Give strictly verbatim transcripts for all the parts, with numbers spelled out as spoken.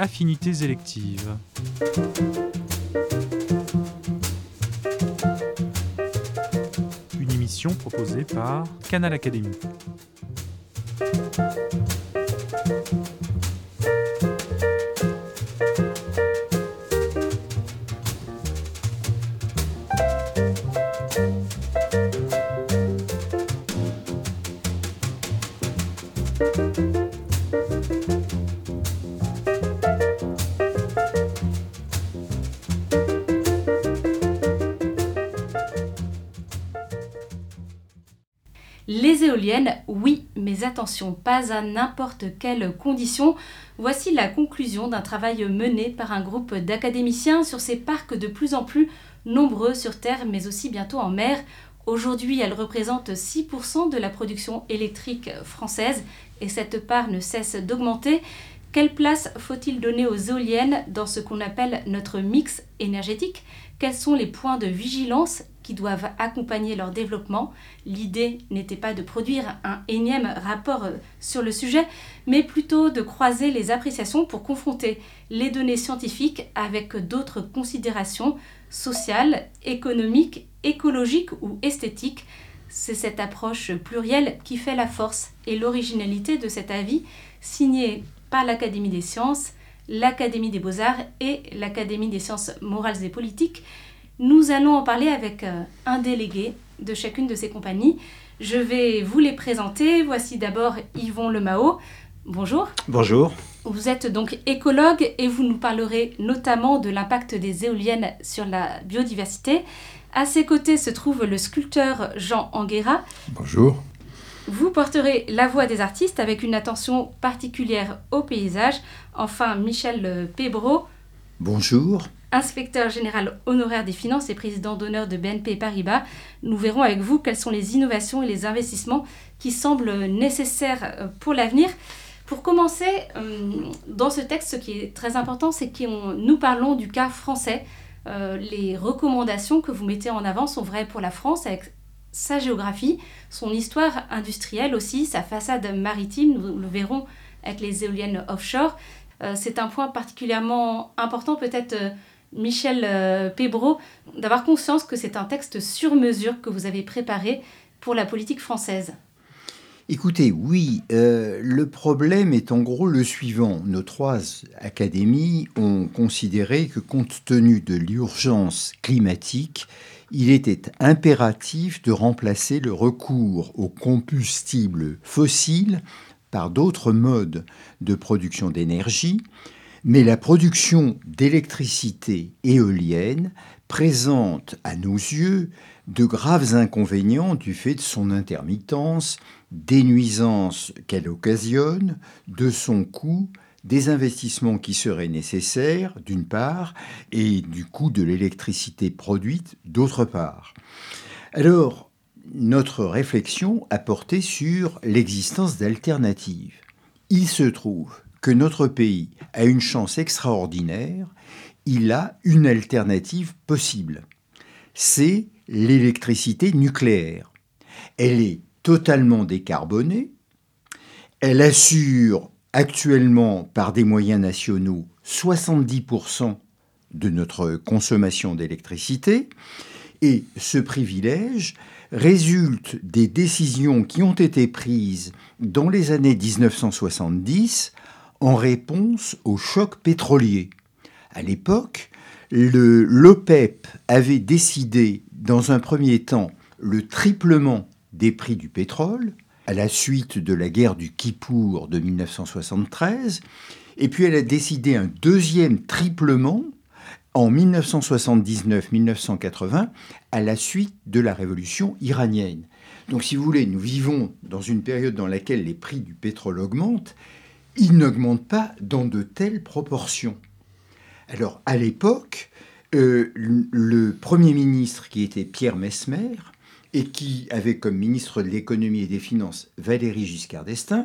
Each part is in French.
Affinités électives. Une émission proposée par Canal Académie. Les éoliennes, oui, mais attention, pas à n'importe quelles conditions. Voici la conclusion d'un travail mené par un groupe d'académiciens sur ces parcs de plus en plus nombreux sur Terre, mais aussi bientôt en mer. Aujourd'hui, elles représentent six pour cent de la production électrique française et cette part ne cesse d'augmenter. Quelle place faut-il donner aux éoliennes dans ce qu'on appelle notre mix énergétique ? Quels sont les points de vigilance qui doivent accompagner leur développement ? L'idée n'était pas de produire un énième rapport sur le sujet, mais plutôt de croiser les appréciations pour confronter les données scientifiques avec d'autres considérations sociales, économiques, écologiques ou esthétiques. C'est cette approche plurielle qui fait la force et l'originalité de cet avis, signé par l'Académie des sciences, l'Académie des beaux-arts et l'Académie des sciences morales et politiques. Nous allons en parler avec un délégué de chacune de ces compagnies. Je vais vous les présenter. Voici d'abord Yvon Lemao. Bonjour. Bonjour. Vous êtes donc écologue et vous nous parlerez notamment de l'impact des éoliennes sur la biodiversité. À ses côtés se trouve le sculpteur Jean Anguera. Bonjour. Vous porterez la voix des artistes avec une attention particulière au paysage. Enfin, Michel Pébreau. Bonjour. Inspecteur général honoraire des finances et président d'honneur de B N P Paribas. Nous verrons avec vous quelles sont les innovations et les investissements qui semblent nécessaires pour l'avenir. Pour commencer, dans ce texte, ce qui est très important, c'est que nous parlons du cas français. Les recommandations que vous mettez en avant sont vraies pour la France, avec sa géographie, son histoire industrielle aussi, sa façade maritime, nous le verrons avec les éoliennes offshore. C'est un point particulièrement important, peut-être Michel Pébreau, d'avoir conscience que c'est un texte sur mesure que vous avez préparé pour la politique française. Écoutez, oui, euh, le problème est en gros le suivant. Nos trois académies ont considéré que compte tenu de l'urgence climatique, il était impératif de remplacer le recours aux combustibles fossiles par d'autres modes de production d'énergie, mais la production d'électricité éolienne présente à nos yeux de graves inconvénients du fait de son intermittence, des nuisances qu'elle occasionne, de son coût, des investissements qui seraient nécessaires, d'une part, et du coût de l'électricité produite, d'autre part. Alors, notre réflexion a porté sur l'existence d'alternatives. Il se trouve que notre pays a une chance extraordinaire, il a une alternative possible. C'est l'électricité nucléaire. Elle est totalement décarbonée, elle assure actuellement, par des moyens nationaux, soixante-dix pour cent de notre consommation d'électricité, et ce privilège résulte des décisions qui ont été prises dans les années dix-neuf cent soixante-dix en réponse au choc pétrolier. À l'époque, le, l'OPEP avait décidé, dans un premier temps, le triplement des prix du pétrole, à la suite de la guerre du Kippour de dix-neuf cent soixante-treize, et puis elle a décidé un deuxième triplement en dix-neuf cent soixante-dix-neuf dix-neuf cent quatre-vingts, à la suite de la révolution iranienne. Donc si vous voulez, nous vivons dans une période dans laquelle les prix du pétrole augmentent, ils n'augmentent pas dans de telles proportions. Alors à l'époque, euh, le Premier ministre qui était Pierre Messmer, et qui avait comme ministre de l'économie et des finances Valéry Giscard d'Estaing,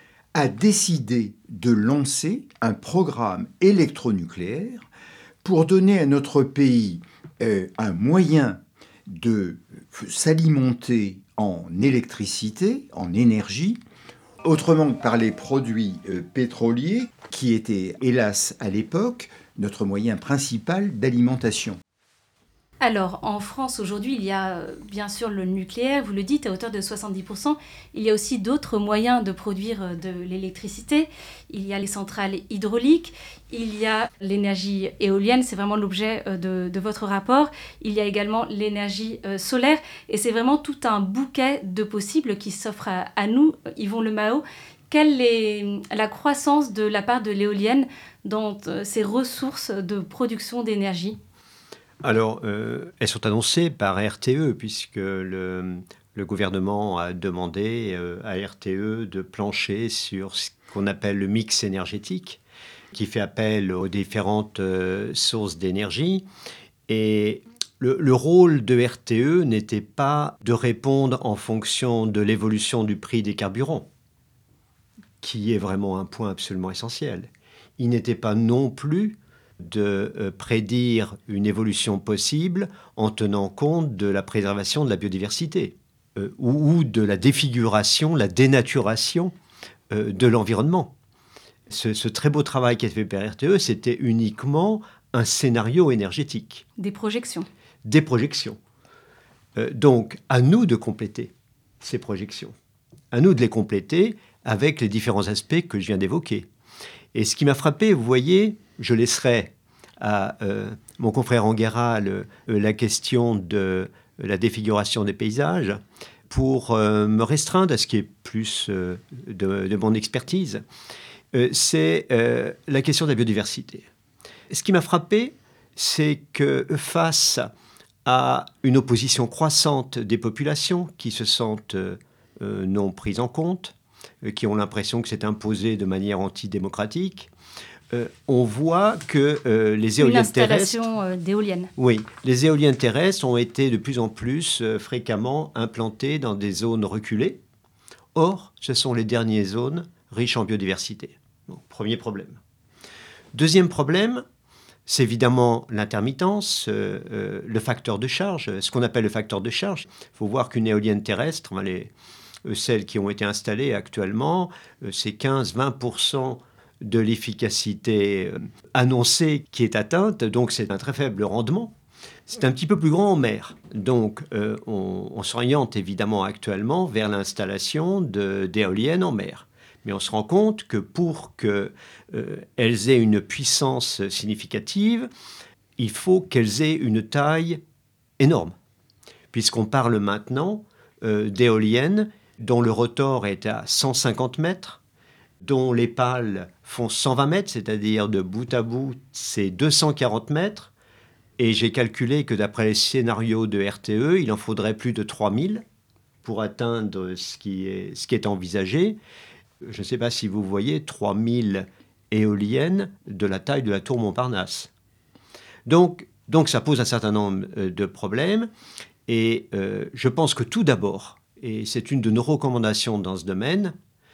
a décidé de lancer un programme électronucléaire pour donner à notre pays euh, un moyen de s'alimenter en électricité, en énergie, Autrement que par les produits euh, pétroliers, qui étaient, hélas, à l'époque, notre moyen principal d'alimentation. Alors, en France, aujourd'hui, il y a euh, bien sûr le nucléaire, vous le dites, à hauteur de soixante-dix pour cent. Il y a aussi d'autres moyens de produire euh, de l'électricité. Il y a les centrales hydrauliques, il y a l'énergie éolienne, c'est vraiment l'objet euh, de, de votre rapport. Il y a également l'énergie euh, solaire, et c'est vraiment tout un bouquet de possibles qui s'offre à, à nous, Yvon Lemao. Quelle est la croissance de la part de l'éolienne dans euh, ces ressources de production d'énergie ? Alors, euh, elles sont annoncées par R T E, puisque le, le gouvernement a demandé euh, à R T E de plancher sur ce qu'on appelle le mix énergétique, qui fait appel aux différentes euh, sources d'énergie. Et le, le rôle de R T E n'était pas de répondre en fonction de l'évolution du prix des carburants, qui est vraiment un point absolument essentiel. Il n'était pas non plus de euh, prédire une évolution possible en tenant compte de la préservation de la biodiversité euh, ou, ou de la défiguration, la dénaturation euh, de l'environnement. Ce, ce très beau travail qui a été fait par R T E, c'était uniquement un scénario énergétique. Des projections. Des projections. Euh, donc, à nous de compléter ces projections. À nous de les compléter avec les différents aspects que je viens d'évoquer. Et ce qui m'a frappé, vous voyez, je laisserai à euh, mon confrère Enguerrand le, euh, la question de euh, la défiguration des paysages pour euh, me restreindre à ce qui est plus euh, de, de mon expertise. Euh, c'est euh, la question de la biodiversité. Ce qui m'a frappé, c'est que face à une opposition croissante des populations qui se sentent euh, euh, non prises en compte, euh, qui ont l'impression que c'est imposé de manière antidémocratique, euh, on voit que euh, les éoliennes une terrestres... installation euh, d'éoliennes. Oui, les éoliennes terrestres ont été de plus en plus euh, fréquemment implantées dans des zones reculées. Or, ce sont les dernières zones riches en biodiversité. Bon, premier problème. Deuxième problème, c'est évidemment l'intermittence, euh, euh, le facteur de charge, ce qu'on appelle le facteur de charge. Il faut voir qu'une éolienne terrestre, enfin les, euh, celles qui ont été installées actuellement, euh, c'est quinze à vingt pour cent de l'efficacité euh, annoncée qui est atteinte, donc c'est un très faible rendement. C'est un petit peu plus grand en mer. Donc euh, on, on s'oriente évidemment actuellement vers l'installation de, d'éoliennes en mer. Mais on se rend compte que pour qu'elles euh, aient une puissance significative, il faut qu'elles aient une taille énorme. Puisqu'on parle maintenant euh, d'éoliennes dont le rotor est à cent cinquante mètres, dont les pales font cent vingt mètres, c'est-à-dire de bout à bout, c'est deux cent quarante mètres. Et j'ai calculé que d'après les scénarios de R T E, il en faudrait plus de trois mille pour atteindre ce qui est, ce qui est envisagé. Je ne sais pas si vous voyez, trois mille éoliennes de la taille de la tour Montparnasse. Donc, donc ça pose un certain nombre de problèmes. Et euh, je pense que tout d'abord, et c'est une de nos recommandations dans ce domaine,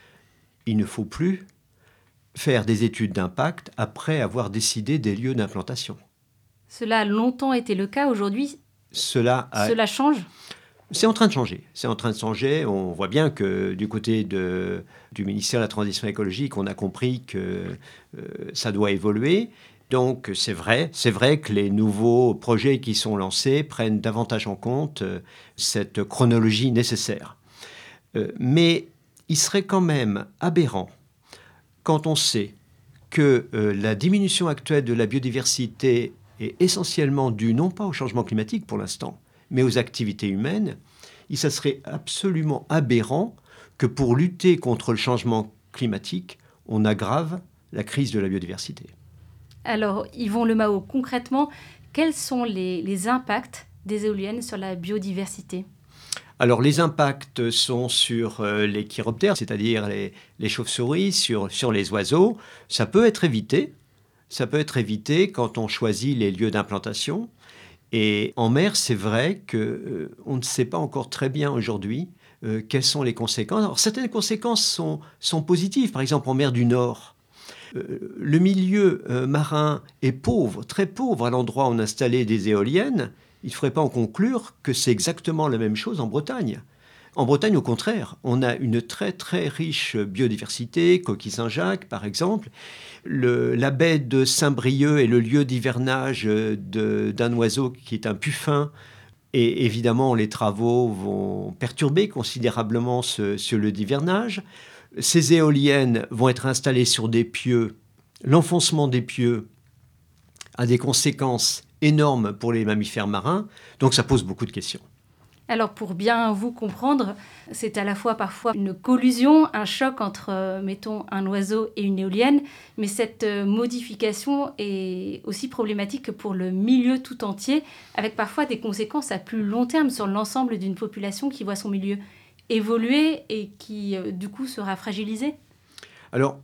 il ne faut plus faire des études d'impact après avoir décidé des lieux d'implantation. Cela a longtemps été le cas. Aujourd'hui, Cela, a... cela change ? C'est en train de changer. C'est en train de changer. On voit bien que du côté de, du ministère de la Transition écologique, on a compris que euh, ça doit évoluer. Donc c'est vrai, c'est vrai que les nouveaux projets qui sont lancés prennent davantage en compte euh, cette chronologie nécessaire. Euh, mais il serait quand même aberrant quand on sait que euh, la diminution actuelle de la biodiversité est essentiellement due non pas au changement climatique pour l'instant, mais aux activités humaines, il ça serait absolument aberrant que pour lutter contre le changement climatique, on aggrave la crise de la biodiversité. Alors, Yvon Lemao, concrètement, quels sont les, les impacts des éoliennes sur la biodiversité ? Alors, les impacts sont sur euh, les chiroptères, c'est-à-dire les, les chauves-souris, sur, sur les oiseaux. Ça peut être évité. Ça peut être évité quand on choisit les lieux d'implantation. Et en mer, c'est vrai qu'on euh, ne sait pas encore très bien aujourd'hui euh, quelles sont les conséquences. Alors, certaines conséquences sont, sont positives. Par exemple, en mer du Nord, euh, le milieu euh, marin est pauvre, très pauvre à l'endroit où on a installé des éoliennes. Il ne faudrait pas en conclure que c'est exactement la même chose en Bretagne. En Bretagne, au contraire, on a une très très riche biodiversité, Coquille Saint-Jacques par exemple. Le, la baie de Saint-Brieuc est le lieu d'hivernage de, d'un oiseau qui est un puffin. Et évidemment, les travaux vont perturber considérablement ce, ce lieu d'hivernage. Ces éoliennes vont être installées sur des pieux. L'enfoncement des pieux a des conséquences énormes pour les mammifères marins. Donc ça pose beaucoup de questions. Alors pour bien vous comprendre, c'est à la fois parfois une collusion, un choc entre, euh, mettons, un oiseau et une éolienne, mais cette euh, modification est aussi problématique pour le milieu tout entier, avec parfois des conséquences à plus long terme sur l'ensemble d'une population qui voit son milieu évoluer et qui, euh, du coup, sera fragilisée. Alors,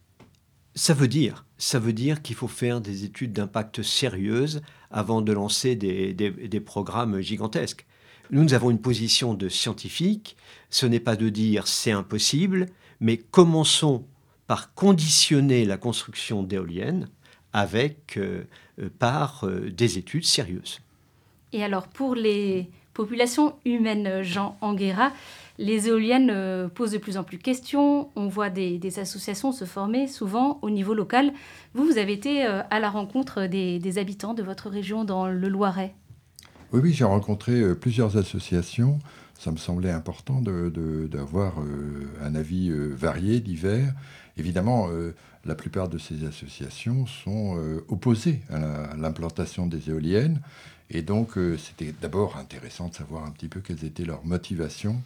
ça veut dire, ça veut dire qu'il faut faire des études d'impact sérieuses avant de lancer des, des, des programmes gigantesques. Nous, nous avons une position de scientifique. Ce n'est pas de dire c'est impossible, mais commençons par conditionner la construction d'éoliennes avec, euh, par euh, des études sérieuses. Et alors, pour les populations humaines, Jean Anguera, les éoliennes euh, posent de plus en plus de questions. On voit des, des associations se former, souvent au niveau local. Vous, vous avez été euh, à la rencontre des, des habitants de votre région dans le Loiret. Oui, oui, j'ai rencontré euh, plusieurs associations. Ça me semblait important de, de, d'avoir euh, un avis euh, varié, divers. Évidemment, euh, la plupart de ces associations sont euh, opposées à, la, à l'implantation des éoliennes. Et donc, euh, c'était d'abord intéressant de savoir un petit peu quelles étaient leurs motivations.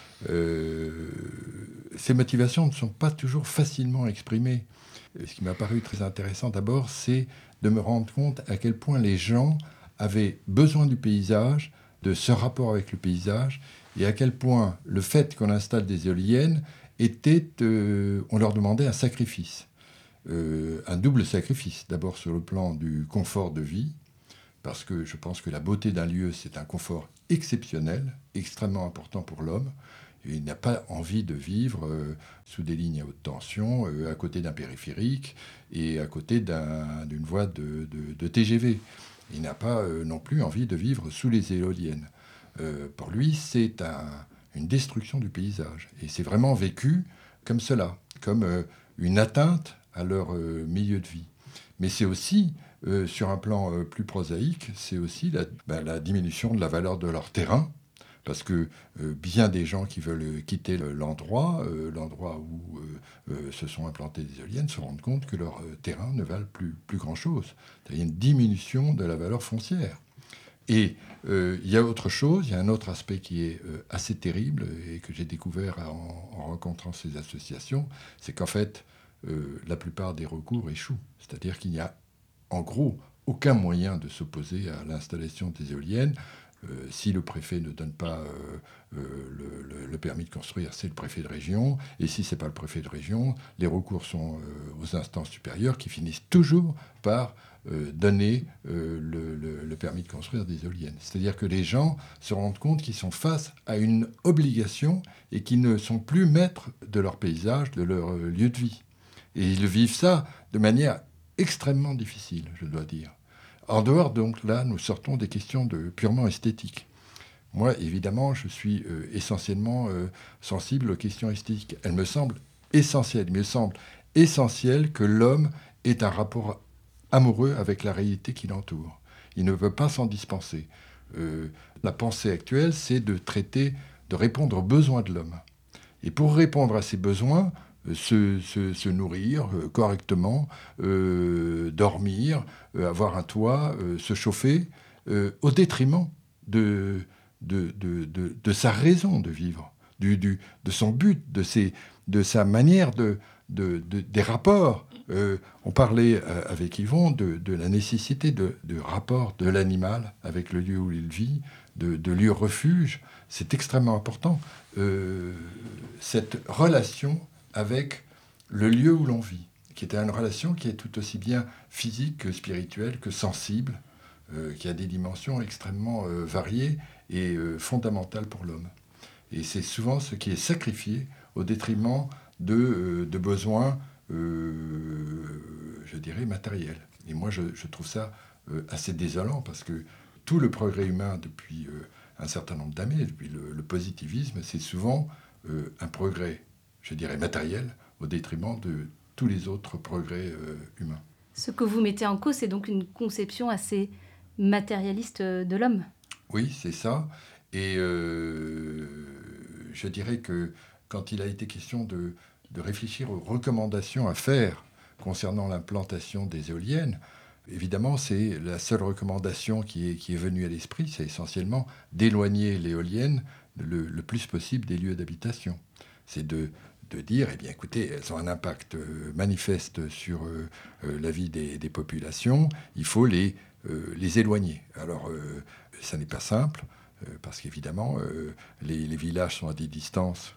Euh, ces motivations ne sont pas toujours facilement exprimées. Ce qui m'a paru très intéressant d'abord, c'est de me rendre compte à quel point les gens avaient besoin du paysage, de ce rapport avec le paysage, et à quel point le fait qu'on installe des éoliennes était, euh, on leur demandait un sacrifice, euh, un double sacrifice. D'abord sur le plan du confort de vie, parce que je pense que la beauté d'un lieu, c'est un confort exceptionnel, extrêmement important pour l'homme. Il n'a pas envie de vivre euh, sous des lignes à haute tension, euh, à côté d'un périphérique et à côté d'un, d'une voie de, de, de T G V. Il n'a pas euh, non plus envie de vivre sous les éoliennes. Euh, pour lui, c'est un, une destruction du paysage. Et c'est vraiment vécu comme cela, comme euh, une atteinte à leur euh, milieu de vie. Mais c'est aussi, euh, sur un plan euh, plus prosaïque, c'est aussi la, ben, la diminution de la valeur de leur terrain. Parce que euh, bien des gens qui veulent quitter le, l'endroit, euh, l'endroit où euh, euh, se sont implantées des éoliennes, se rendent compte que leurs euh, terrains ne valent plus, plus grand-chose. Il y a une diminution de la valeur foncière. Et euh, il y a autre chose, il y a un autre aspect qui est euh, assez terrible et que j'ai découvert en, en rencontrant ces associations, c'est qu'en fait, euh, la plupart des recours échouent. C'est-à-dire qu'il n'y a, en gros, aucun moyen de s'opposer à l'installation des éoliennes. Euh, si le préfet ne donne pas euh, euh, le, le, le permis de construire, c'est le préfet de région. Et si ce n'est pas le préfet de région, les recours sont euh, aux instances supérieures qui finissent toujours par euh, donner euh, le, le, le permis de construire des éoliennes. C'est-à-dire que les gens se rendent compte qu'ils sont face à une obligation et qu'ils ne sont plus maîtres de leur paysage, de leur euh, lieu de vie. Et ils vivent ça de manière extrêmement difficile, je dois dire. En dehors, donc, là, nous sortons des questions de purement esthétiques. Moi, évidemment, je suis euh, essentiellement euh, sensible aux questions esthétiques. Elles me semblent essentielles. Il me semble essentiel que l'homme ait un rapport amoureux avec la réalité qui l'entoure. Il ne peut pas s'en dispenser. Euh, la pensée actuelle, c'est de traiter, de répondre aux besoins de l'homme. Et pour répondre à ces besoins, Se, se, se nourrir euh, correctement, euh, dormir, euh, avoir un toit, euh, se chauffer, euh, au détriment de, de, de, de, de sa raison de vivre, du, du, de son but, de, ses, de sa manière, de, de, de, des rapports. Euh, on parlait euh, avec Yvon de, de la nécessité de, de rapport de l'animal avec le lieu où il vit, de, de lieu refuge. C'est extrêmement important. Euh, cette relation avec le lieu où l'on vit, qui est une relation qui est tout aussi bien physique que spirituelle, que sensible, euh, qui a des dimensions extrêmement euh, variées et euh, fondamentales pour l'homme. Et c'est souvent ce qui est sacrifié au détriment de, euh, de besoins, euh, je dirais, matériels. Et moi, je, je trouve ça euh, assez désolant, parce que tout le progrès humain depuis euh, un certain nombre d'années. Puis le, le positivisme, c'est souvent euh, un progrès, je dirais, matériel, au détriment de tous les autres progrès euh, humains. Ce que vous mettez en cause, c'est donc une conception assez matérialiste de l'homme. Oui, c'est ça. Et euh, je dirais que quand il a été question de, de réfléchir aux recommandations à faire concernant l'implantation des éoliennes, évidemment, c'est la seule recommandation qui est, qui est venue à l'esprit, c'est essentiellement d'éloigner l'éolienne le, le plus possible des lieux d'habitation. C'est de, de dire, eh bien, écoutez, elles ont un impact euh, manifeste sur euh, euh, la vie des, des populations, il faut les, euh, les éloigner. Alors, euh, ça n'est pas simple, euh, parce qu'évidemment, euh, les, les villages sont à des distances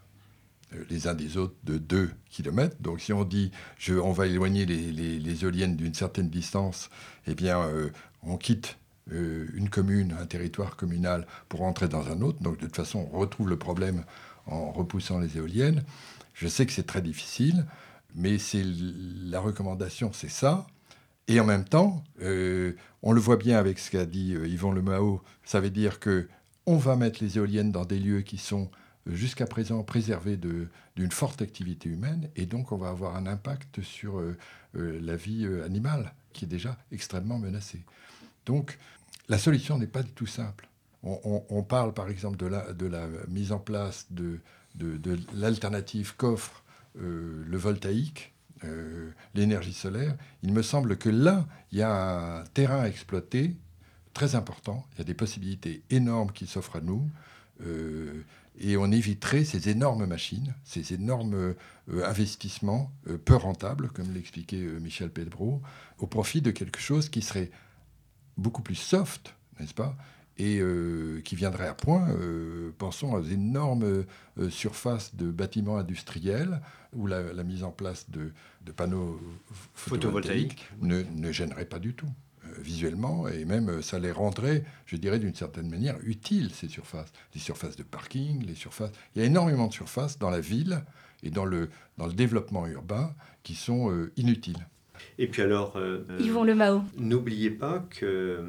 les uns des autres de deux kilomètres. Donc si on dit je, on va éloigner les, les, les éoliennes d'une certaine distance, eh bien euh, on quitte euh, une commune, un territoire communal pour entrer dans un autre. Donc de toute façon, on retrouve le problème en repoussant les éoliennes. Je sais que c'est très difficile, mais c'est la recommandation, c'est ça. Et en même temps, euh, on le voit bien avec ce qu'a dit euh, Yvon Lemao, ça veut dire qu'on va mettre les éoliennes dans des lieux qui sont jusqu'à présent préservés de, d'une forte activité humaine, et donc on va avoir un impact sur euh, euh, la vie euh, animale, qui est déjà extrêmement menacée. Donc la solution n'est pas du tout simple. On, on, on parle par exemple de la, de la mise en place de, de, de l'alternative qu'offre euh, le voltaïque, euh, l'énergie solaire. Il me semble que là, il y a un terrain à exploiter très important, il y a des possibilités énormes qui s'offrent à nous, euh, et on éviterait ces énormes machines, ces énormes euh, investissements euh, peu rentables, comme l'expliquait euh, Michel Pedro, au profit de quelque chose qui serait beaucoup plus soft, n'est-ce pas, et euh, qui viendrait à point. Euh, pensons aux énormes euh, surfaces de bâtiments industriels où la, la mise en place de, de panneaux photovoltaïques, photovoltaïques. Ne, ne gênerait pas du tout. Visuellement, et même ça les rendrait, je dirais d'une certaine manière, utiles, ces surfaces. Les surfaces de parking, les surfaces... Il y a énormément de surfaces dans la ville et dans le, dans le développement urbain qui sont euh, inutiles. Et puis alors, euh, Yvon Lemao. N'oubliez pas que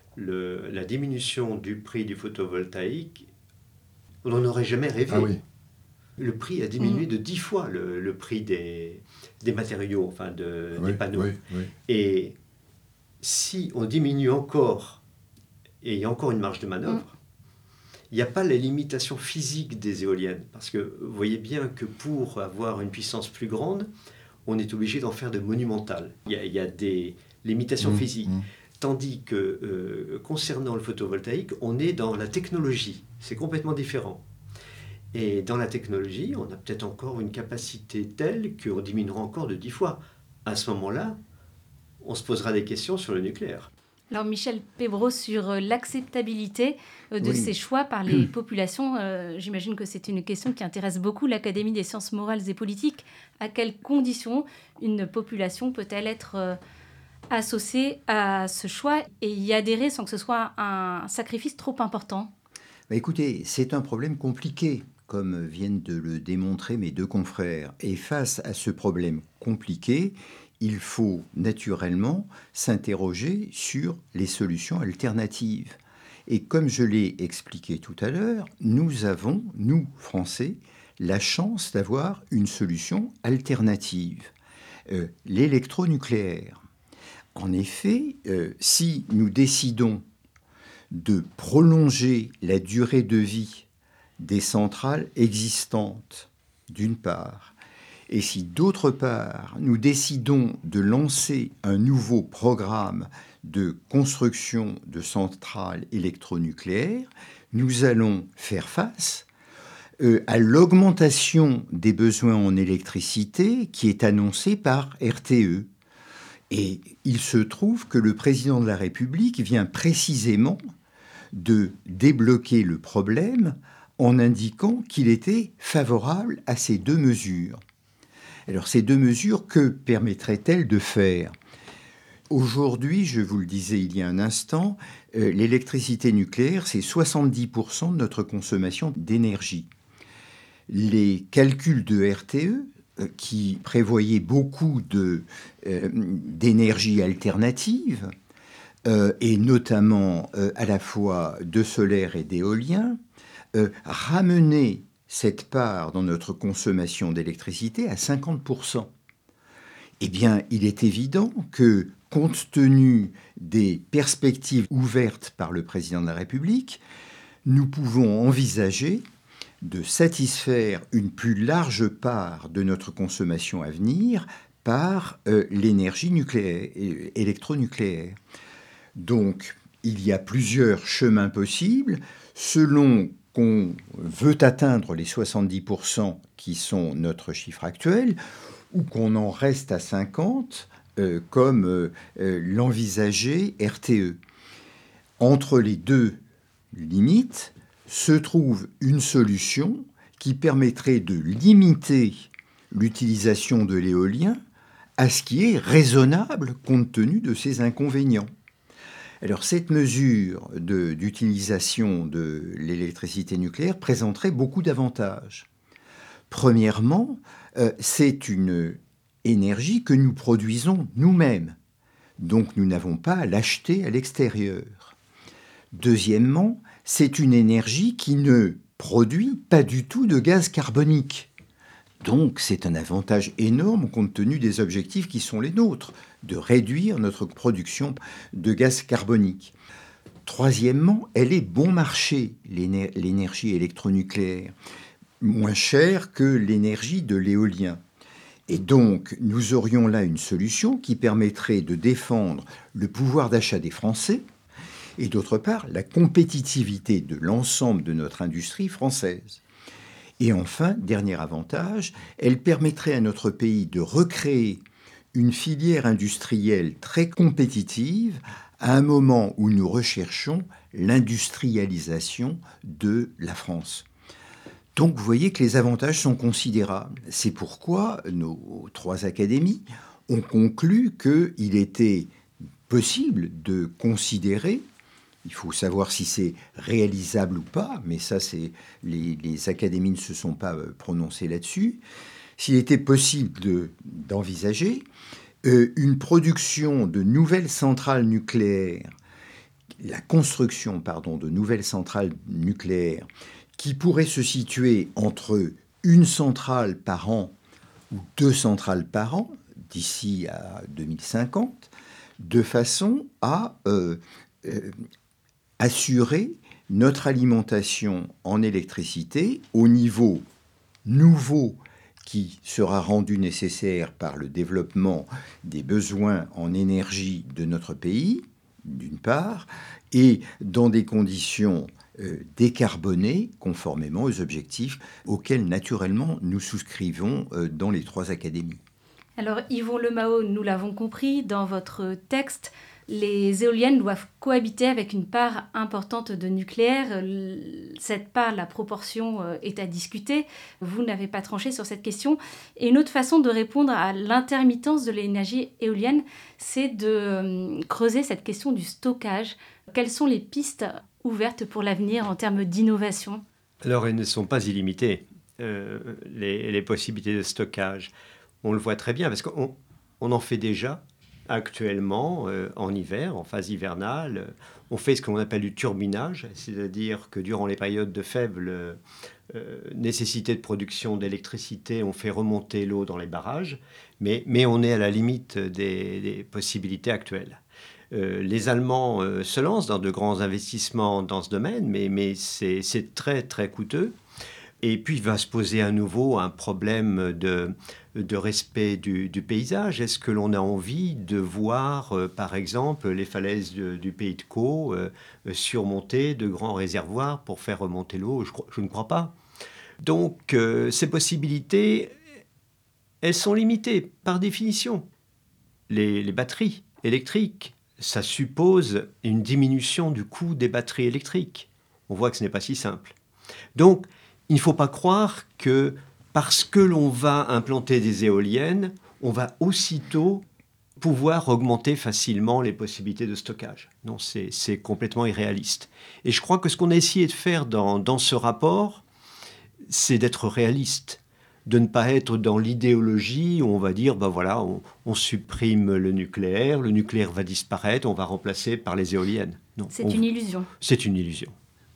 le, la diminution du prix du photovoltaïque, on n'en aurait jamais rêvé. Ah oui. Le prix a diminué mmh. de dix fois le, le prix des, des matériaux, enfin de, oui, des panneaux. Oui, oui. Et si on diminue encore, et il y a encore une marge de manœuvre, il n'y a pas la limitation physique des éoliennes. Parce que vous voyez bien que pour avoir une puissance plus grande, on est obligé d'en faire de monumentales. Il y a, il y a des limitations mmh, physiques. Mmh. Tandis que euh, concernant le photovoltaïque, on est dans la technologie. C'est complètement différent. Et dans la technologie, on a peut-être encore une capacité telle qu'on diminuera encore de dix fois. À ce moment-là, on se posera des questions sur le nucléaire. Alors Michel Pedro, sur l'acceptabilité de oui. ces choix par les populations, euh, j'imagine que c'est une question qui intéresse beaucoup l'Académie des sciences morales et politiques. À quelles conditions une population peut-elle être euh, associée à ce choix et y adhérer sans que ce soit un sacrifice trop important ? Bah écoutez, c'est un problème compliqué, comme viennent de le démontrer mes deux confrères. Et face à ce problème compliqué, il faut naturellement s'interroger sur les solutions alternatives. Et comme je l'ai expliqué tout à l'heure, nous avons, nous, Français, la chance d'avoir une solution alternative, euh, l'électronucléaire. En effet, euh, si nous décidons de prolonger la durée de vie des centrales existantes, d'une part, et si d'autre part, nous décidons de lancer un nouveau programme de construction de centrales électronucléaires, nous allons faire face euh, à l'augmentation des besoins en électricité qui est annoncée par R T E. Et il se trouve que le président de la République vient précisément de débloquer le problème en indiquant qu'il était favorable à ces deux mesures. Alors, ces deux mesures, que permettraient-elles de faire ? Aujourd'hui, je vous le disais il y a un instant, euh, l'électricité nucléaire, c'est soixante-dix pour cent de notre consommation d'énergie. Les calculs de R T E, euh, qui prévoyaient beaucoup de, euh, d'énergie alternative, euh, et notamment euh, à la fois de solaire et d'éolien, euh, ramener cette part dans notre consommation d'électricité à cinquante pour cent. Eh bien, il est évident que, compte tenu des perspectives ouvertes par le président de la République, nous pouvons envisager de satisfaire une plus large part de notre consommation à venir par euh, l'énergie nucléaire, électronucléaire. Donc, il y a plusieurs chemins possibles selon qu'on veut atteindre les soixante-dix pour cent qui sont notre chiffre actuel, ou qu'on en reste à cinquante, euh, comme euh, euh, l'envisageait R T E. Entre les deux limites se trouve une solution qui permettrait de limiter l'utilisation de l'éolien à ce qui est raisonnable compte tenu de ses inconvénients. Alors, cette mesure de, d'utilisation de l'électricité nucléaire présenterait beaucoup d'avantages. Premièrement, euh, c'est une énergie que nous produisons nous-mêmes, donc nous n'avons pas à l'acheter à l'extérieur. Deuxièmement, c'est une énergie qui ne produit pas du tout de gaz carbonique. Donc, c'est un avantage énorme compte tenu des objectifs qui sont les nôtres, de réduire notre production de gaz carbonique. Troisièmement, elle est bon marché, l'éner- l'énergie électronucléaire, moins chère que l'énergie de l'éolien. Et donc, nous aurions là une solution qui permettrait de défendre le pouvoir d'achat des Français et d'autre part, la compétitivité de l'ensemble de notre industrie française. Et enfin, dernier avantage, elle permettrait à notre pays de recréer une filière industrielle très compétitive à un moment où nous recherchons l'industrialisation de la France. Donc vous voyez que les avantages sont considérables. C'est pourquoi nos trois académies ont conclu qu'il était possible de considérer, il faut savoir si c'est réalisable ou pas, mais ça, c'est les, les académies ne se sont pas prononcées là-dessus, s'il était possible de, d'envisager euh, une production de nouvelles centrales nucléaires, la construction, pardon, de nouvelles centrales nucléaires qui pourraient se situer entre une centrale par an ou deux centrales par an d'ici à deux mille cinquante, de façon à euh, euh, assurer notre alimentation en électricité au niveau nouveau qui sera rendu nécessaire par le développement des besoins en énergie de notre pays, d'une part, et dans des conditions euh, décarbonées, conformément aux objectifs auxquels, naturellement, nous souscrivons euh, dans les trois académies. Alors, Yvon Lemao, nous l'avons compris, dans votre texte, les éoliennes doivent cohabiter avec une part importante de nucléaire. Cette part, la proportion est à discuter. Vous n'avez pas tranché sur cette question. Et une autre façon de répondre à l'intermittence de l'énergie éolienne, c'est de creuser cette question du stockage. Quelles sont les pistes ouvertes pour l'avenir en termes d'innovation ? Alors, elles ne sont pas illimitées, euh, les, les possibilités de stockage. On le voit très bien parce qu'on on en fait déjà. Actuellement, euh, en hiver, en phase hivernale, euh, on fait ce qu'on appelle du turbinage, c'est-à-dire que durant les périodes de faible euh, nécessité de production d'électricité, on fait remonter l'eau dans les barrages, mais, mais on est à la limite des, des possibilités actuelles. Euh, les Allemands euh, se lancent dans de grands investissements dans ce domaine, mais, mais c'est, c'est très, très coûteux. Et puis, il va se poser à nouveau un problème de, de respect du, du paysage. Est-ce que l'on a envie de voir, euh, par exemple, les falaises de, du pays de Caux euh, surmonter de grands réservoirs pour faire remonter l'eau ? je, je ne crois pas. Donc, euh, ces possibilités, elles sont limitées par définition. Les, les batteries électriques, ça suppose une diminution du coût des batteries électriques. On voit que ce n'est pas si simple. Donc, il ne faut pas croire que parce que l'on va implanter des éoliennes, on va aussitôt pouvoir augmenter facilement les possibilités de stockage. Non, c'est, c'est complètement irréaliste. Et je crois que ce qu'on a essayé de faire dans, dans ce rapport, c'est d'être réaliste, de ne pas être dans l'idéologie où on va dire, ben voilà, on, on supprime le nucléaire, le nucléaire va disparaître, on va remplacer par les éoliennes. Non, C'est on- une illusion. C'est une illusion.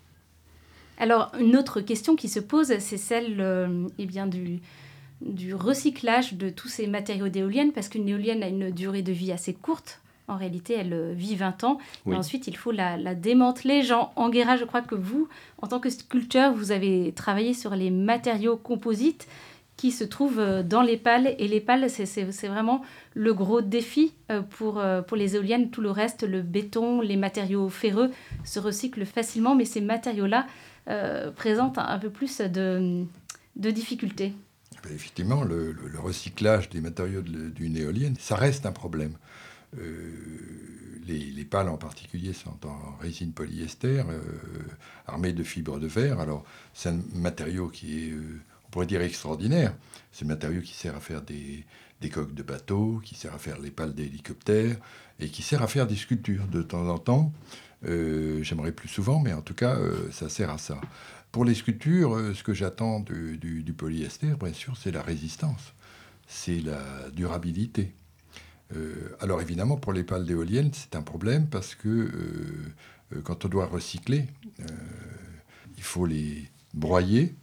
Alors, une autre question qui se pose, c'est celle euh, eh bien, du, du recyclage de tous ces matériaux d'éoliennes, parce qu'une éolienne a une durée de vie assez courte. En réalité, elle euh, vit vingt ans. Oui. Et ensuite, il faut la, la démanteler. Jean Anguera, je crois que vous, en tant que sculpteur, vous avez travaillé sur les matériaux composites qui se trouvent euh, dans les pales. Et les pales, c'est, c'est, c'est vraiment le gros défi euh, pour, euh, pour les éoliennes. Tout le reste, le béton, les matériaux ferreux, se recyclent facilement. Mais ces matériaux-là euh, présentent un, un peu plus de, de difficultés. Ben, effectivement, le, le- le recyclage des matériaux de- d'une éolienne, ça reste un problème. Euh, les, les pales en particulier sont en résine polyester, euh, armée de fibres de verre. Alors, c'est un matériau qui est, euh, on pourrait dire, extraordinaire. C'est un matériau qui sert à faire des, des coques de bateaux, qui sert à faire les pales d'hélicoptères et qui sert à faire des sculptures de temps en temps. Euh, j'aimerais plus souvent, mais en tout cas, euh, ça sert à ça. Pour les sculptures, euh, ce que j'attends du, du, du polyester, bien sûr, c'est la résistance, c'est la durabilité. Euh, alors évidemment, pour les pales d'éoliennes, c'est un problème parce que euh, euh, quand on doit recycler, euh, il faut les broyer.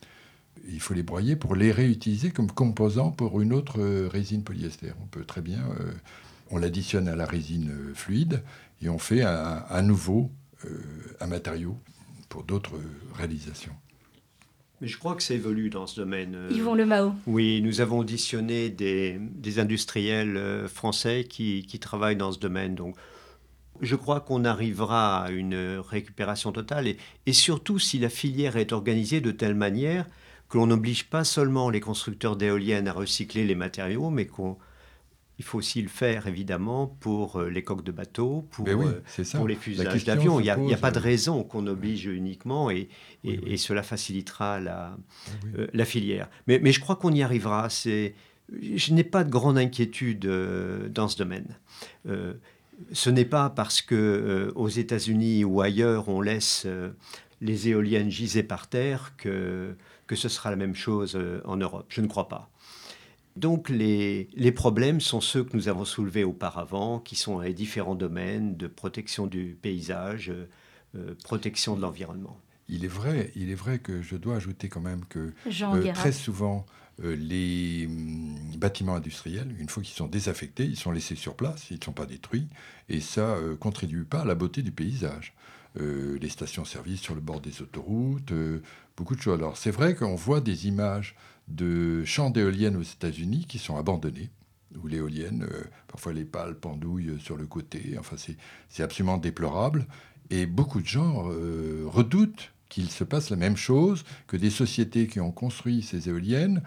Il faut les broyer pour les réutiliser comme composant pour une autre euh, résine polyester. On peut très bien, euh, on l'additionne à la résine euh, fluide et on fait un, un nouveau, euh, un matériau pour d'autres euh, réalisations. Mais je crois que ça évolue dans ce domaine. euh, Yvon Lemao. Oui, nous avons auditionné des, des industriels euh, français qui, qui travaillent dans ce domaine. Donc, je crois qu'on arrivera à une récupération totale. Et, et surtout, si la filière est organisée de telle manière que l'on n'oblige pas seulement les constructeurs d'éoliennes à recycler les matériaux, mais qu'on il faut aussi le faire, évidemment, pour euh, les coques de bateaux, pour, Mais oui, euh, c'est ça. pour les La fusages question d'avions. se Il n'y a, il y a pose, pas de euh, raison qu'on oblige uniquement et, et, Oui, oui. et cela facilitera la, Oui. euh, la filière. Mais, mais je crois qu'on y arrivera. C'est, je n'ai pas de grande inquiétude euh, dans ce domaine. Euh, ce n'est pas parce que euh, aux États-Unis ou ailleurs on laisse euh, les éoliennes giser par terre que, que ce sera la même chose euh, en Europe. Je ne crois pas. Donc les, les problèmes sont ceux que nous avons soulevés auparavant, qui sont dans les différents domaines de protection du paysage, euh, euh, protection de l'environnement. Il est vrai, il est vrai que je dois ajouter quand même que Jean euh, Anguera. très souvent, euh, les hum, bâtiments industriels, une fois qu'ils sont désaffectés, ils sont laissés sur place, ils ne sont pas détruits, et ça ne contribue pas à la beauté du paysage. Euh, les stations-service sur le bord des autoroutes, euh, beaucoup de choses. Alors c'est vrai qu'on voit des images de champs d'éoliennes aux États-Unis qui sont abandonnés, où l'éolienne, euh, parfois les pales pendouillent sur le côté, enfin c'est, c'est absolument déplorable. Et beaucoup de gens euh, redoutent qu'il se passe la même chose, que des sociétés qui ont construit ces éoliennes,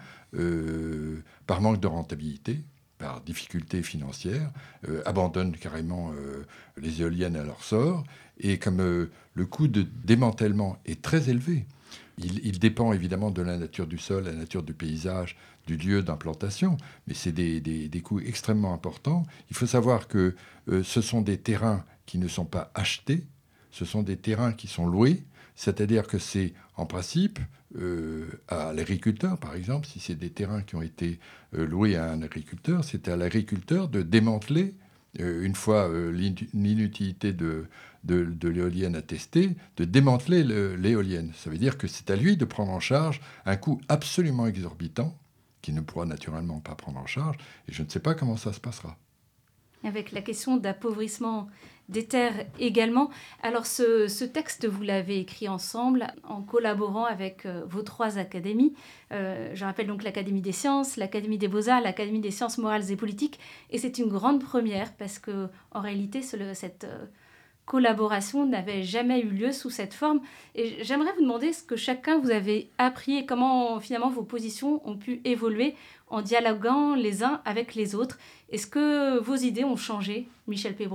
euh, par manque de rentabilité, par difficulté financière, euh, abandonnent carrément euh, les éoliennes à leur sort. Et comme euh, le coût de démantèlement est très élevé, il, il dépend évidemment de la nature du sol, la nature du paysage, du lieu d'implantation, mais c'est des, des, des coûts extrêmement importants. Il faut savoir que euh, ce sont des terrains qui ne sont pas achetés, ce sont des terrains qui sont loués, c'est-à-dire que c'est en principe euh, à l'agriculteur, par exemple, si c'est des terrains qui ont été euh, loués à un agriculteur, c'est à l'agriculteur de démanteler, euh, une fois euh, l'inutilité de, de, de l'éolienne attestée, de démanteler le, l'éolienne. Ça veut dire que c'est à lui de prendre en charge un coût absolument exorbitant, qu'il ne pourra naturellement pas prendre en charge, et je ne sais pas comment ça se passera. Avec la question d'appauvrissement des terres également. Alors ce, ce texte, vous l'avez écrit ensemble en collaborant avec euh, vos trois académies. Euh, je rappelle donc l'Académie des sciences, l'Académie des beaux-arts, l'Académie des sciences morales et politiques. Et c'est une grande première parce que en réalité, ce, le, cette euh, collaboration n'avait jamais eu lieu sous cette forme. Et j'aimerais vous demander ce que chacun vous avez appris et comment finalement vos positions ont pu évoluer en dialoguant les uns avec les autres. Est-ce que vos idées ont changé, Michel Pébreau ?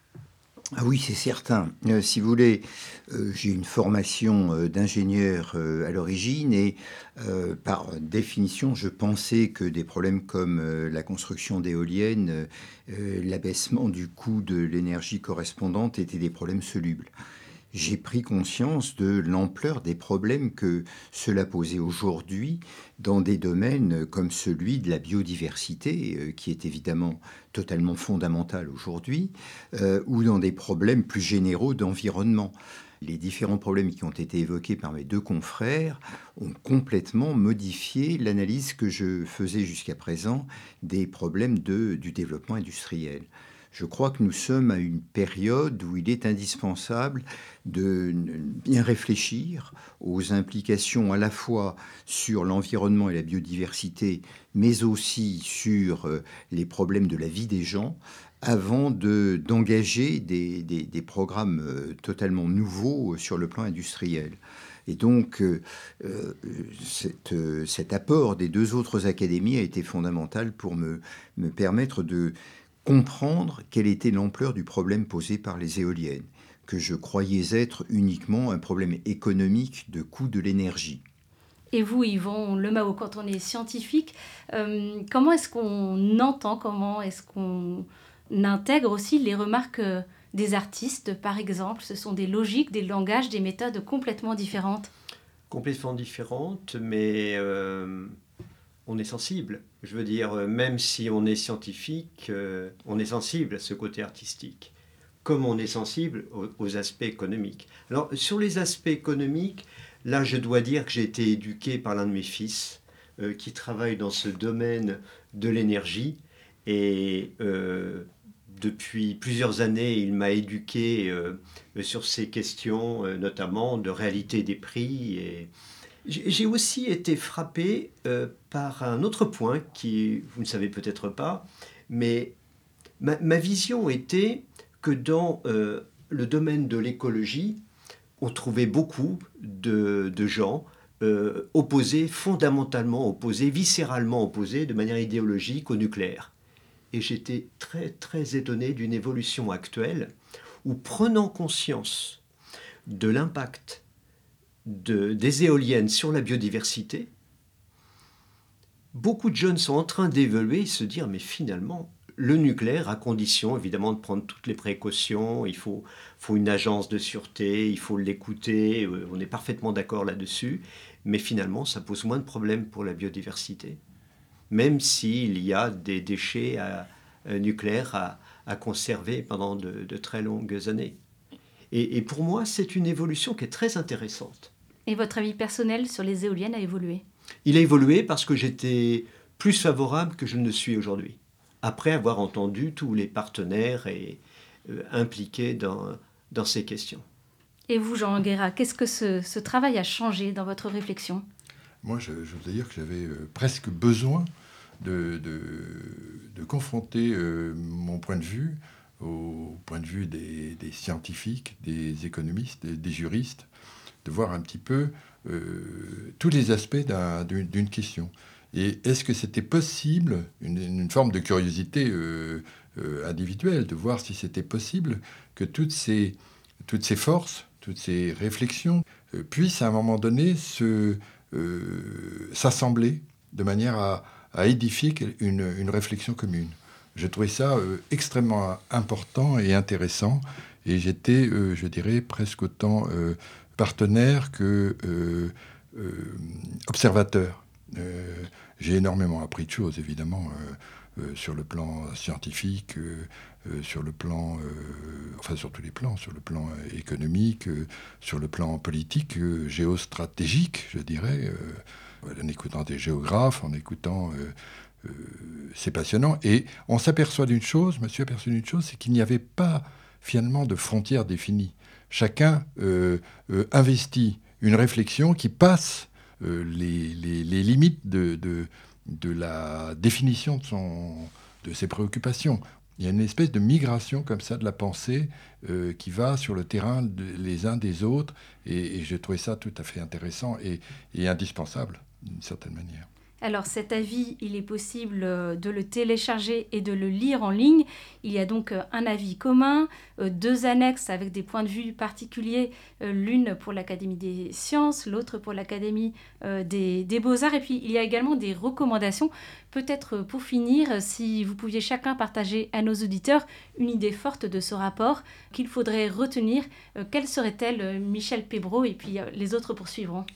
Ah oui, c'est certain. Euh, si vous voulez, euh, j'ai une formation euh, d'ingénieur euh, à l'origine et euh, par définition, je pensais que des problèmes comme euh, la construction d'éoliennes, euh, l'abaissement du coût de l'énergie correspondante étaient des problèmes solubles. j'ai pris conscience de l'ampleur des problèmes que cela posait aujourd'hui dans des domaines comme celui de la biodiversité, euh, qui est évidemment totalement fondamental aujourd'hui, euh, ou dans des problèmes plus généraux d'environnement. Les différents problèmes qui ont été évoqués par mes deux confrères ont complètement modifié l'analyse que je faisais jusqu'à présent des problèmes de, du développement industriel. Je crois que nous sommes à une période où il est indispensable de bien réfléchir aux implications à la fois sur l'environnement et la biodiversité, mais aussi sur les problèmes de la vie des gens, avant de, d'engager des, des, des programmes totalement nouveaux sur le plan industriel. Et donc, euh, cette, euh, cet apport des deux autres académies a été fondamental pour me, me permettre de comprendre quelle était l'ampleur du problème posé par les éoliennes, que je croyais être uniquement un problème économique de coût de l'énergie. Et vous, Yvon Lemao, quand on est scientifique, euh, comment est-ce qu'on entend, comment est-ce qu'on intègre aussi les remarques des artistes, par exemple? Ce sont des logiques, des langages, des méthodes complètement différentes. Complètement différentes, mais euh, on est sensible. Je veux dire, même si on est scientifique, euh, on est sensible à ce côté artistique, comme on est sensible aux, aux aspects économiques. Alors, sur les aspects économiques, là, je dois dire que j'ai été éduqué par l'un de mes fils, euh, qui travaille dans ce domaine de l'énergie, et euh, depuis plusieurs années, il m'a éduqué euh, sur ces questions, euh, notamment de réalité des prix. Et j'ai aussi été frappé euh, par un autre point qui, vous ne savez peut-être pas, mais ma, ma vision était que dans euh, le domaine de l'écologie, on trouvait beaucoup de, de gens euh, opposés, fondamentalement opposés, viscéralement opposés, de manière idéologique au nucléaire. Et j'étais très, très étonné d'une évolution actuelle où, prenant conscience de l'impact de, des éoliennes sur la biodiversité, beaucoup de jeunes sont en train d'évoluer et se dire, mais finalement, le nucléaire, à condition évidemment de prendre toutes les précautions, il faut, faut une agence de sûreté, il faut l'écouter, on est parfaitement d'accord là-dessus, mais finalement, ça pose moins de problèmes pour la biodiversité, même s'il y a des déchets à, à nucléaires à, à conserver pendant de, de très longues années. Et, et pour moi, c'est une évolution qui est très intéressante. Et votre avis personnel sur les éoliennes a évolué? Il a évolué parce que j'étais plus favorable que je ne le suis aujourd'hui, après avoir entendu tous les partenaires et, euh, impliqués dans, dans ces questions. Et vous, Jean Guérat, qu'est-ce que ce, ce travail a changé dans votre réflexion? Moi, je, je voudrais dire que j'avais euh, presque besoin de, de, de confronter euh, mon point de vue au point de vue des, des scientifiques, des économistes, des, des juristes, de voir un petit peu euh, tous les aspects d'un, d'une, d'une question. Et est-ce que c'était possible, une, une forme de curiosité euh, euh, individuelle, de voir si c'était possible que toutes ces, toutes ces forces, toutes ces réflexions euh, puissent à un moment donné se, euh, s'assembler de manière à, à édifier une, une réflexion commune. Je trouvais ça euh, extrêmement important et intéressant, et j'étais, euh, je dirais, presque autant euh, partenaire que euh, euh, observateur. Euh, j'ai énormément appris de choses, évidemment, euh, euh, sur le plan scientifique, euh, euh, sur le plan, euh, enfin sur tous les plans, sur le plan euh, économique, euh, sur le plan politique, euh, géostratégique, je dirais, euh, en écoutant des géographes, en écoutant... Euh, euh, c'est passionnant. Et on s'aperçoit d'une chose, je me suis aperçu d'une chose, c'est qu'il n'y avait pas finalement de frontières définies. Chacun euh, euh, investit une réflexion qui passe euh, les, les, les limites de, de, de la définition de, son, de ses préoccupations. Il y a une espèce de migration comme ça de la pensée euh, qui va sur le terrain de, les uns des autres, et, et j'ai trouvé ça tout à fait intéressant et, et indispensable d'une certaine manière. Alors cet avis, il est possible de le télécharger et de le lire en ligne. Il y a donc un avis commun, deux annexes avec des points de vue particuliers, l'une pour l'Académie des sciences, l'autre pour l'Académie des, des beaux-arts. Et puis il y a également des recommandations. Peut-être pour finir, si vous pouviez chacun partager à nos auditeurs une idée forte de ce rapport qu'il faudrait retenir, quelle serait-elle, Michel Pébreau, et puis les autres poursuivront.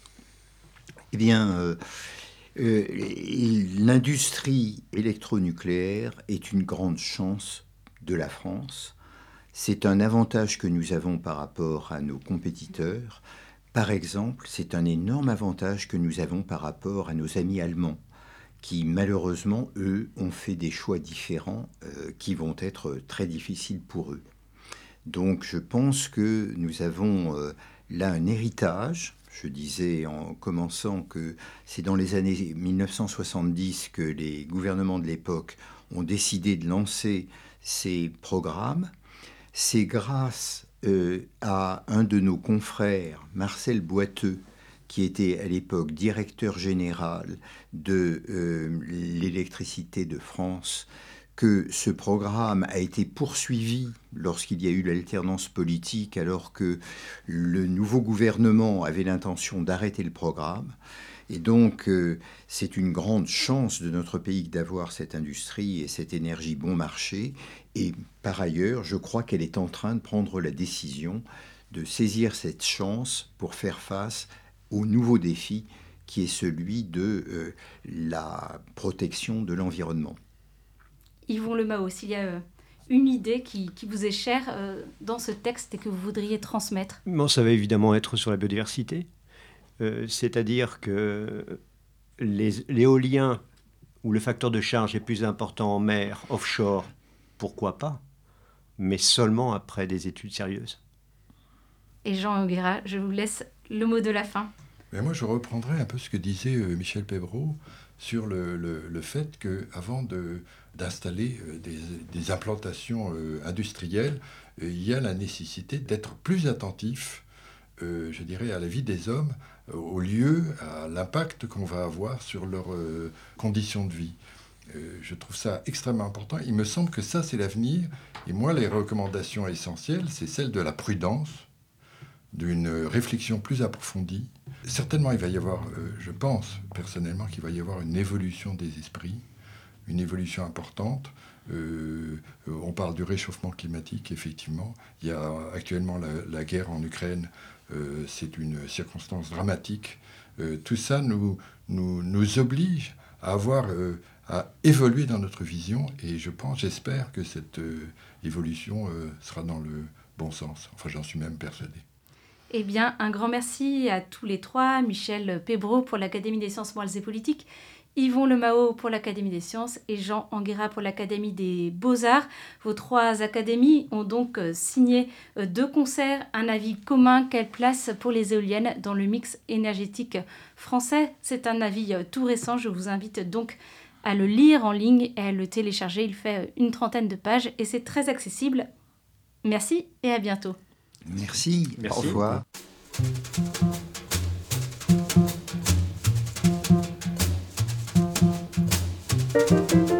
Eh bien... Euh... Euh, l'industrie électronucléaire est une grande chance de la France. C'est un avantage que nous avons par rapport à nos compétiteurs. Par exemple, c'est un énorme avantage que nous avons par rapport à nos amis allemands, qui malheureusement, eux, ont fait des choix différents euh, qui vont être très difficiles pour eux. Donc je pense que nous avons euh, là un héritage. Je disais en commençant que c'est dans les années mille neuf cent soixante-dix que les gouvernements de l'époque ont décidé de lancer ces programmes. C'est grâce euh, à un de nos confrères, Marcel Boiteux, qui était à l'époque directeur général de euh, l'électricité de France, que ce programme a été poursuivi lorsqu'il y a eu l'alternance politique, alors que le nouveau gouvernement avait l'intention d'arrêter le programme. Et donc, euh, c'est une grande chance de notre pays d'avoir cette industrie et cette énergie bon marché. Et par ailleurs, je crois qu'elle est en train de prendre la décision de saisir cette chance pour faire face au nouveau défi qui est celui de euh, la protection de l'environnement. Yvon Lemao, s'il y a euh, une idée qui, qui vous est chère euh, dans ce texte et que vous voudriez transmettre. Bon, ça va évidemment être sur la biodiversité. Euh, c'est-à-dire que les, l'éolien, où le facteur de charge est plus important en mer, offshore, pourquoi pas, mais seulement après des études sérieuses. Et Jean Anguera, je vous laisse le mot de la fin. Mais moi, je reprendrai un peu ce que disait euh, Michel Pébreau sur le, le, le fait qu'avant de, d'installer euh, des, des implantations euh, industrielles, euh, il y a la nécessité d'être plus attentif, euh, je dirais, à la vie des hommes, euh, au lieu à l'impact qu'on va avoir sur leurs euh, conditions de vie. Euh, je trouve ça extrêmement important. Il me semble que ça, c'est l'avenir. Et moi, les recommandations essentielles, c'est celle de la prudence, d'une réflexion plus approfondie. Certainement, il va y avoir, euh, je pense personnellement, qu'il va y avoir une évolution des esprits, une évolution importante. Euh, on parle du réchauffement climatique, effectivement. Il y a actuellement la, la guerre en Ukraine. Euh, c'est une circonstance dramatique. Euh, tout ça nous, nous, nous oblige à avoir, euh, à évoluer dans notre vision. Et je pense, j'espère que cette euh, évolution euh, sera dans le bon sens. Enfin, j'en suis même persuadé. Eh bien, un grand merci à tous les trois. Michel Pébreau pour l'Académie des sciences morales et politiques, Yvon Lemao pour l'Académie des sciences et Jean Anguera pour l'Académie des beaux-arts. Vos trois académies ont donc signé deux concerts, un avis commun, quelle place pour les éoliennes dans le mix énergétique français. C'est un avis tout récent, je vous invite donc à le lire en ligne et à le télécharger. Il fait une trentaine de pages et c'est très accessible. Merci et à bientôt. Merci. Merci. Au revoir. Thank you.